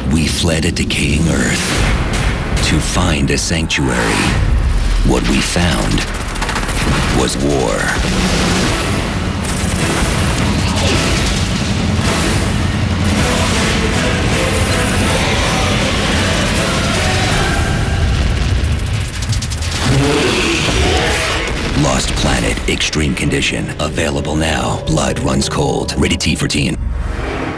We fled a decaying Earth to find a sanctuary. What we found was war. Lost Planet, Extreme Condition. Available now. Blood runs cold. Rated T for teen.